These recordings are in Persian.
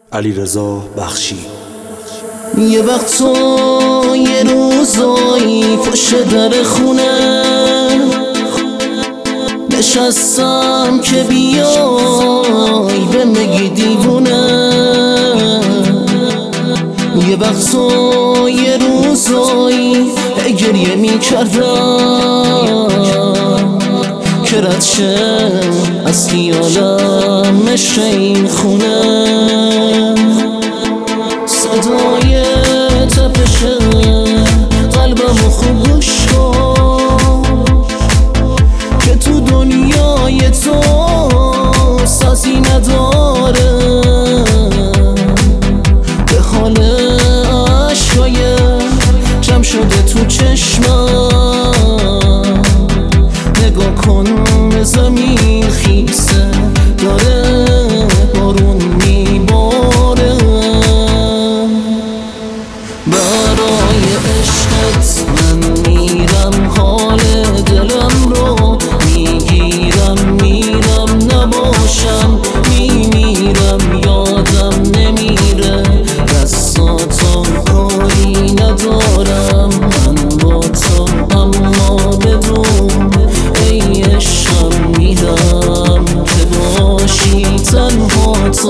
علیرضا بخشی. یه وقت تو یه روزایی پشت در خونه نشستم که بیای به مگی دیوونه. یه وقت تو یه روزایی گریه می کردم که رد شه از خیالم مشت این خونه. صدای تپش قلبمو خوب گوش کن که تو دنیای تو سازی نداره. به حال عشقای جمع شده تو چشمم نگاه کن زمین خیسه داره بارون میباره. برای عشقت من میرم حال دلم رو میگیرم میرم نباشم میمیرم یادم نمیره دستاتم کاری ندارم من با تو اما بدون ای عشقم میرم که باشی تنها تو.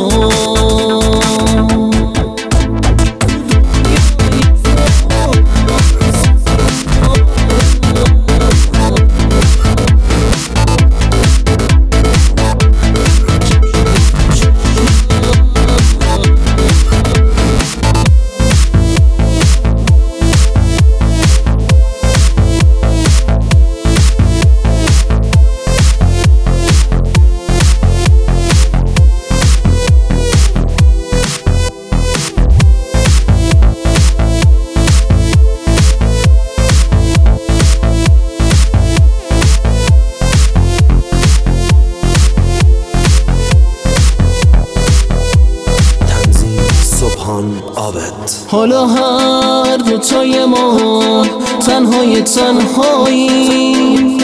حالا هر دوتای ما تنهایی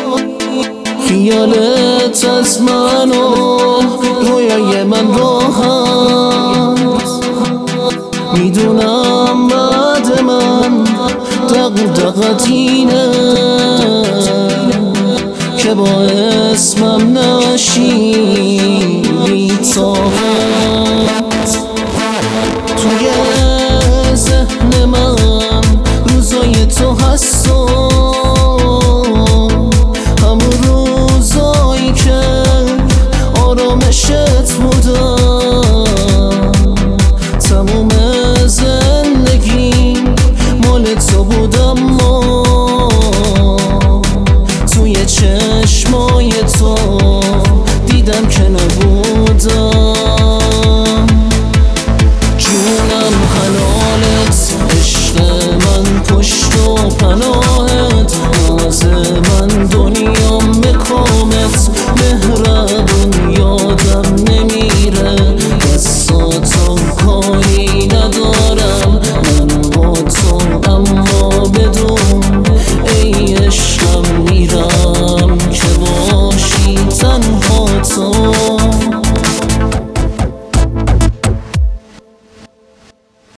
خیالت از من و رویای من راحت. میدونم بعد من دغدغت اینه که با اسمم نشی بی‌طاقت. توی ذهن من روزای تو هست و همون روزایی که آرامشت بودم. تموم زندگی مال تو بودم توی چشمای تو دیدم که نبود